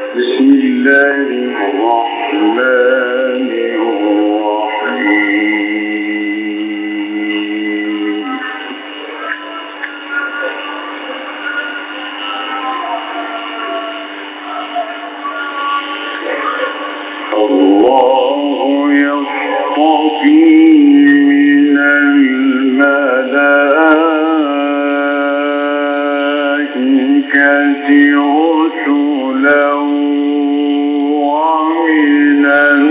بسم الله الرحمن الرحيم. الله يصطفي من الملائكة رسلا ومن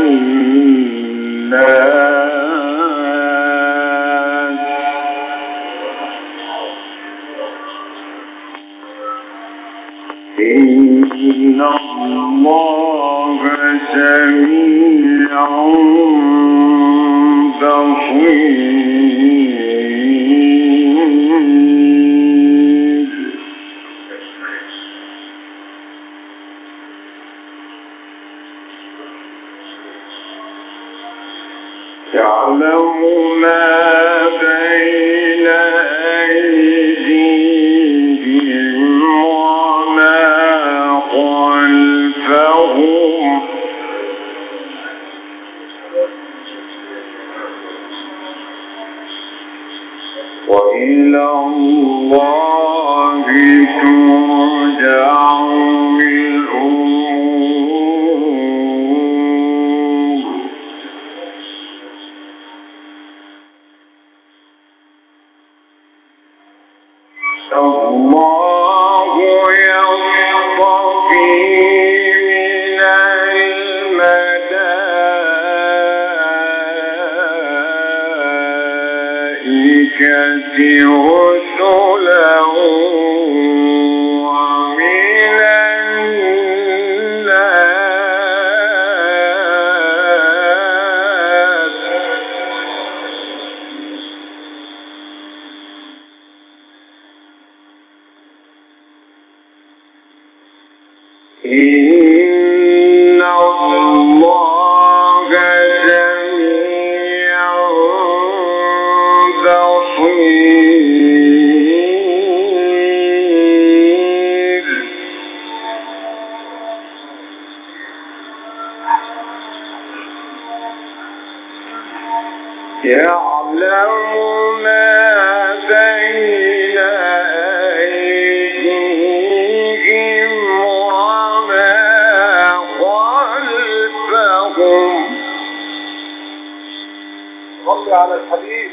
الناس إن الله سميع بصير. يعلم ما بين أيديهم وما خلفهم وإلى الله ترجع الأمور. الله يصطفي من الملائكة رسلا ومن الناس إن الله سميع بصير. يعلم ما بين أيديهم وما خلفهم. صل على الحبيب.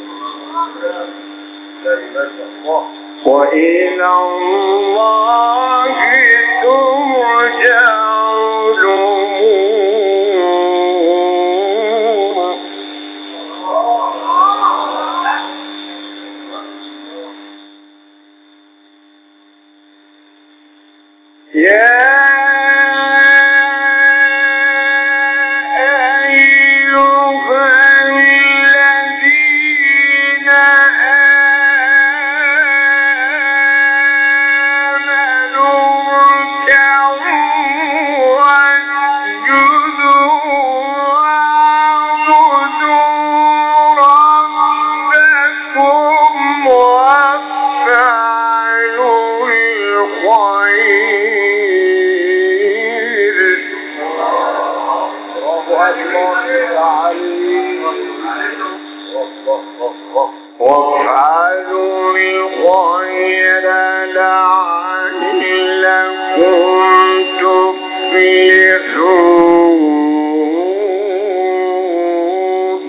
وإلى الله ترجع الأمور. يا أيها الذين آمنوا اركعوا واسجدوا واعبدوا ربكم وافعلوا الخير. وافعلوا الخير لعلكم تفلحون.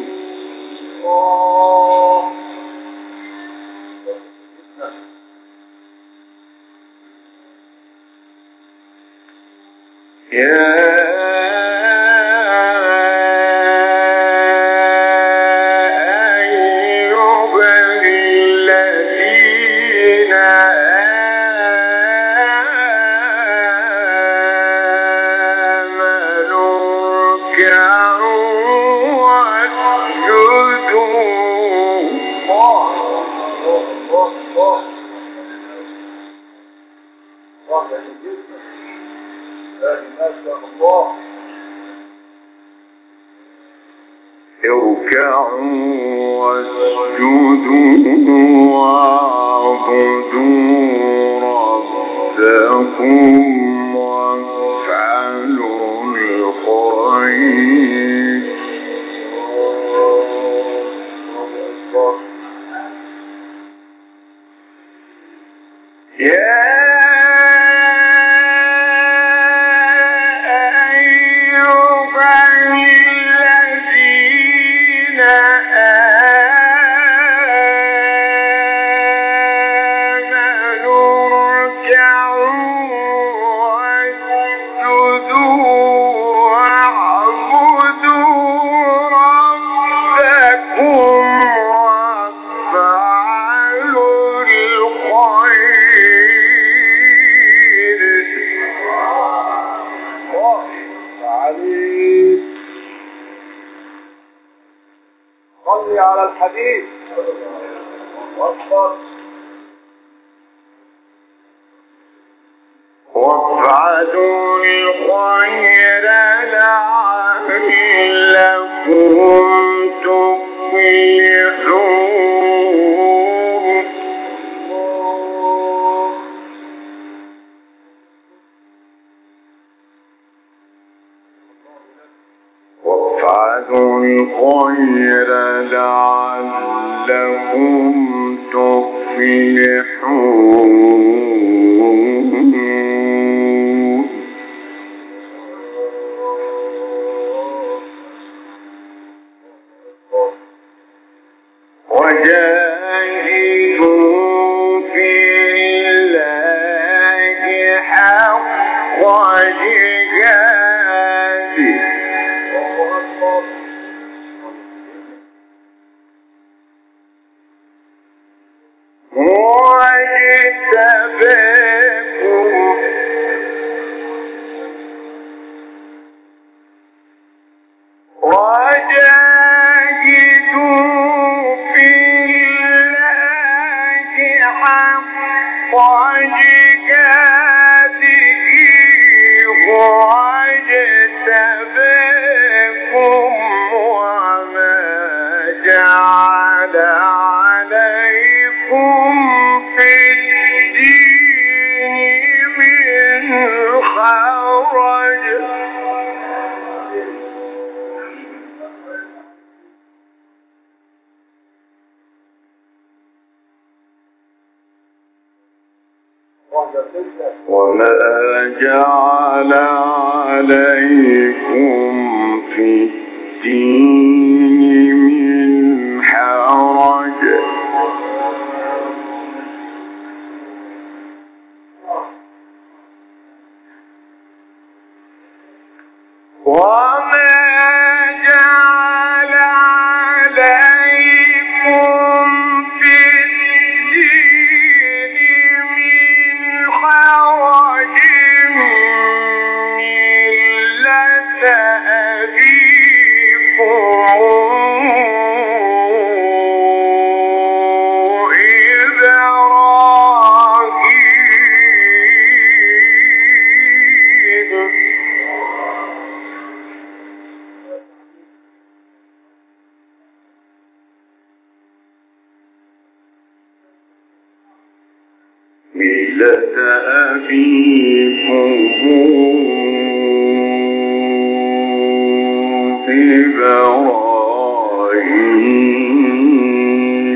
يا اركعوا واسجدوا واعبدوا ربكم وافعلوا الحديث. أكبر. وافعلوا الخير لعلكم تفلحون. وافعلوا الخير لعلكم تفلحون. وجاهدوا في الله حق جهاده هو اجتباكم وجاهدوا في الله حق جهاده هو اجتباكم وما جعل عليكم في الدين من حرج. وما جعل عليكم في الدين من حرج وما جعل عليكم في الدين من حرج ملة أبيكم إبراهيم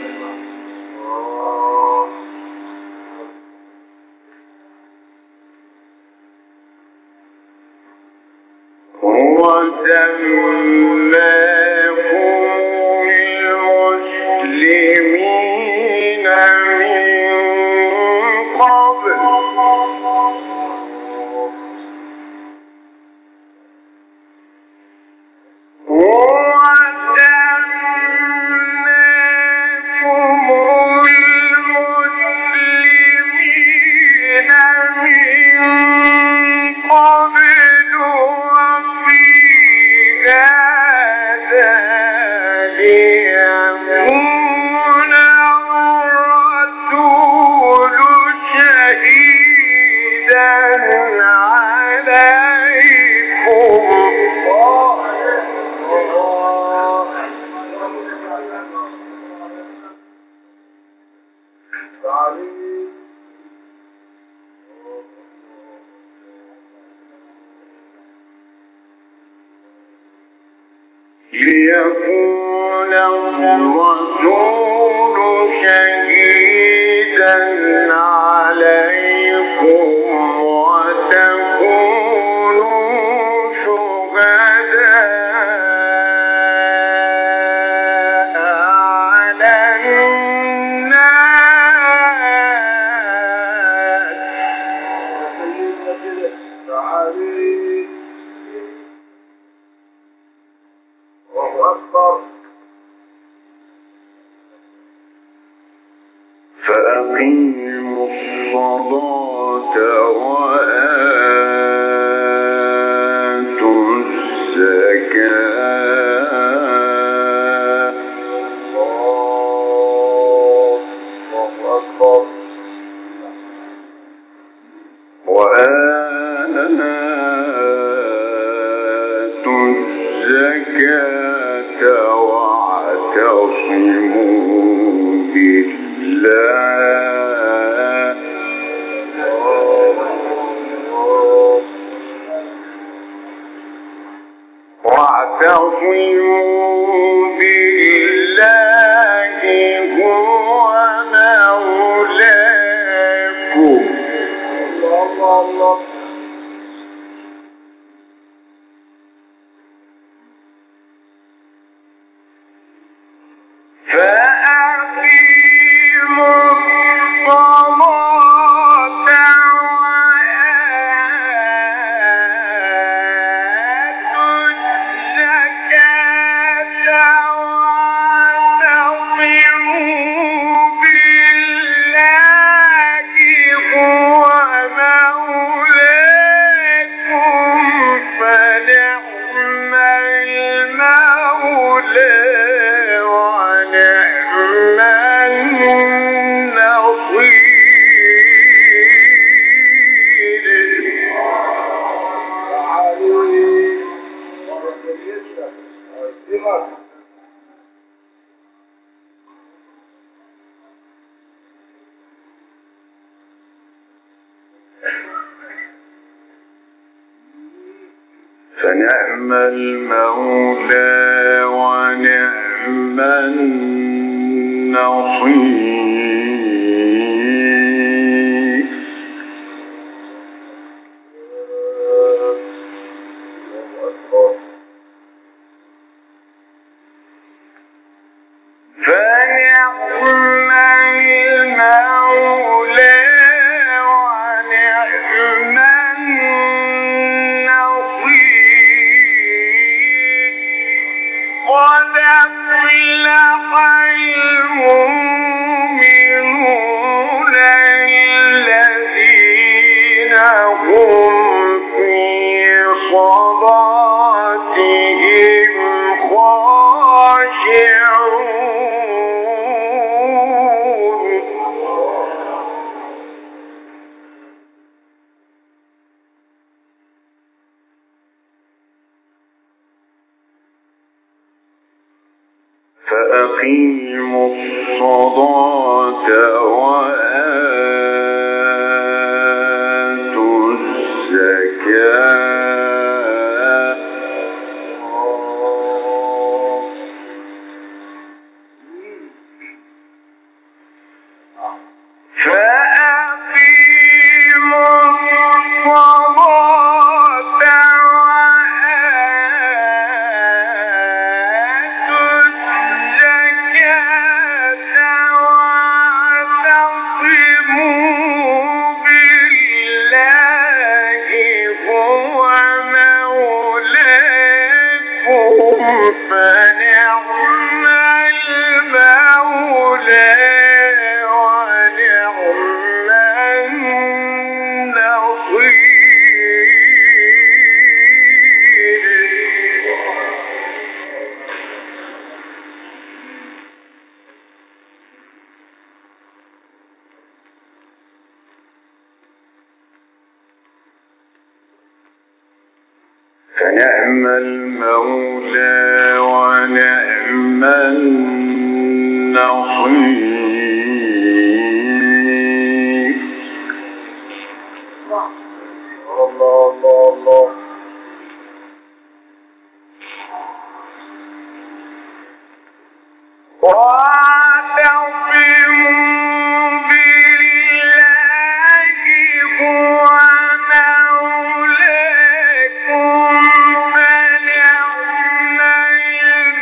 هو سماكم المسلمين من قبل ليكون الرسول شهيدا عليكم وتكونوا شهداء على الناس. فأقيموا الصلاة وآتوا الزكاة وآتوا الزكاة واعتصموا بالله هو مولاكم الله فأقيموا الصلاة وآتوا الزكاة واعتصموا بالله هو مولاكم فنعم المولى ونعم النصير. فنعم المولى ونعم النصير. فنعم المولى ونعم قد أفلح المؤمنون الذين هم في صلاتهم خاشعون. فأقيموا الصلاة وآتوا الزكاة فأقيموا فنعم المولى ونعم فنعم المولى ونعم النصير. الله واعتصموا بالله هو مولاكم فنعم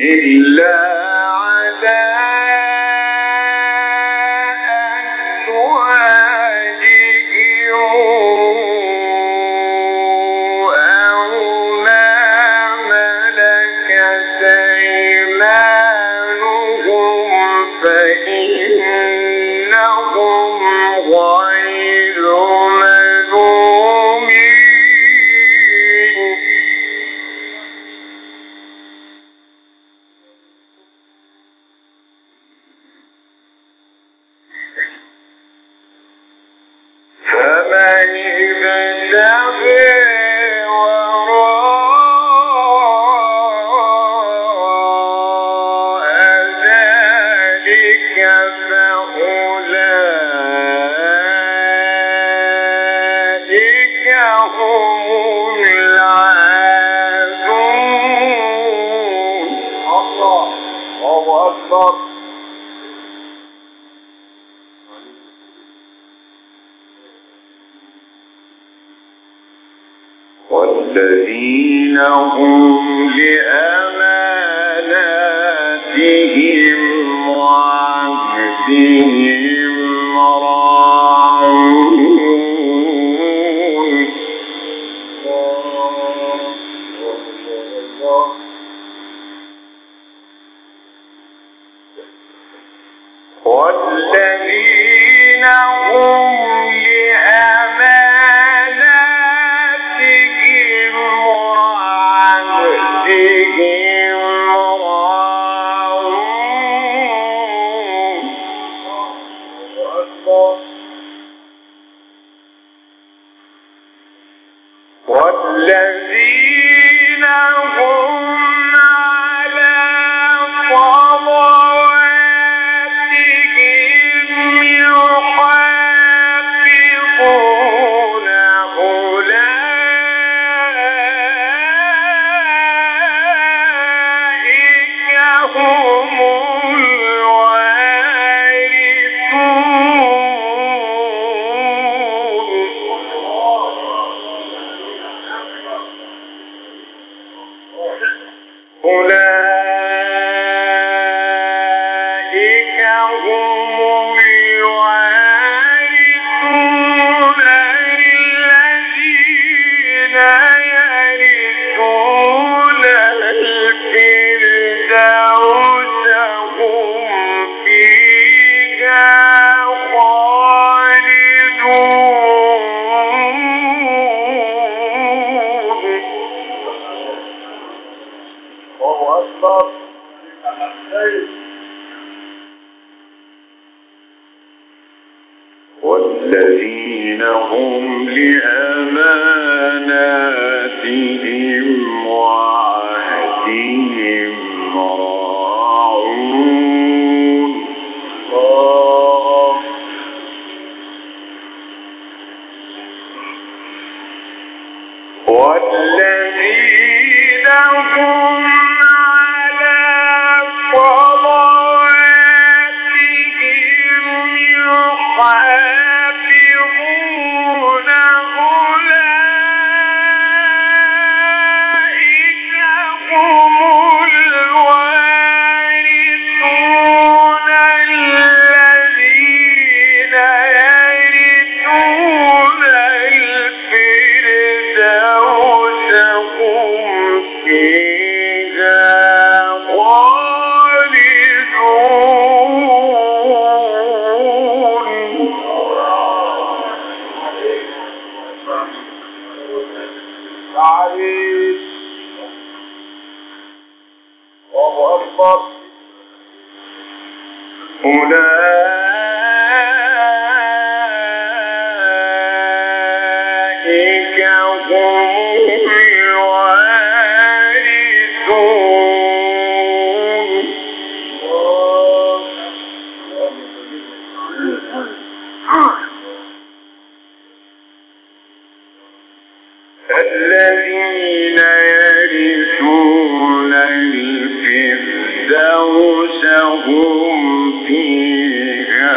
إلا على والذين هم لأماناتهم وعهدهم راعون والذين هم لأماناتهم وعهدهم راعون والذين هم على صلواتهم يحافظون أولئك هم أولئك هم الوارثون الذين يرثون الفردوس هم فيها خالدون. والذين هم لأماناتهم وعهدهم راعون والذين هم على صلواتهم يحافظون أولئك هم الوارثون الذين يرثون الفردوس هم فيها أولئك هم الذين يرثون الفردوس هم فيها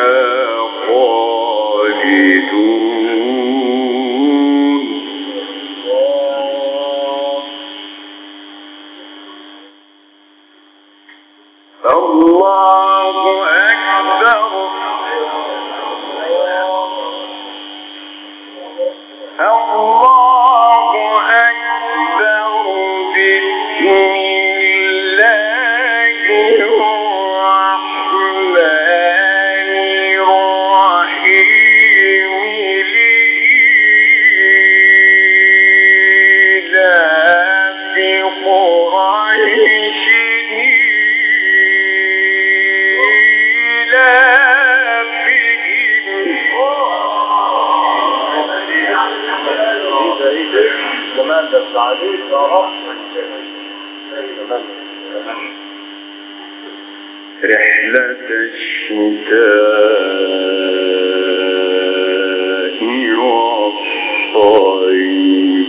خالدون. كمان ده التعليق يا رب. رحلة الشتاء والصيف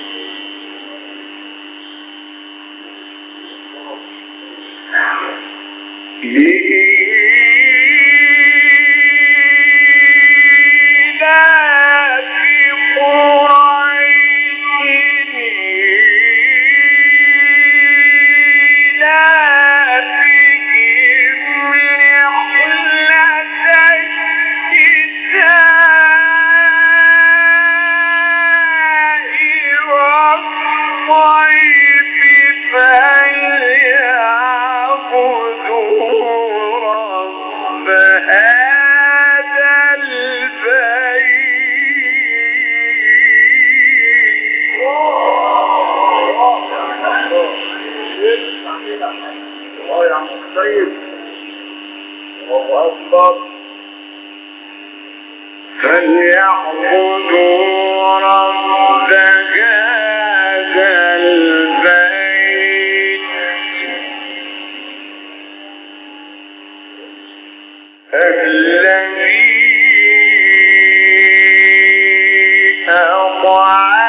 فليعبدوا رب هذا البيت الذي أطعمهم